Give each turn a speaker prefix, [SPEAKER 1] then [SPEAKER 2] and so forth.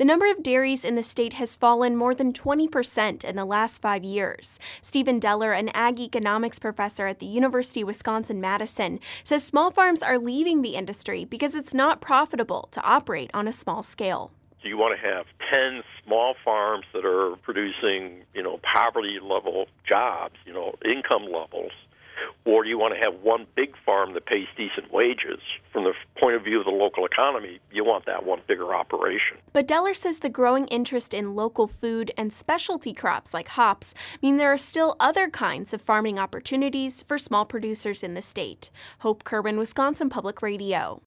[SPEAKER 1] The number of dairies in the state has fallen more than 20% in the last 5 years. Stephen Deller, an ag economics professor at the University of Wisconsin-Madison, says small farms are leaving the industry because it's not profitable to operate on a small scale.
[SPEAKER 2] Do you want to have 10 small farms that are producing, poverty-level jobs, income levels? Or do you want to have one big farm that pays decent wages? From the point of view of the local economy, you want that one bigger operation.
[SPEAKER 1] But Deller says the growing interest in local food and specialty crops like hops mean there are still other kinds of farming opportunities for small producers in the state. Hope Kerwin, Wisconsin Public Radio.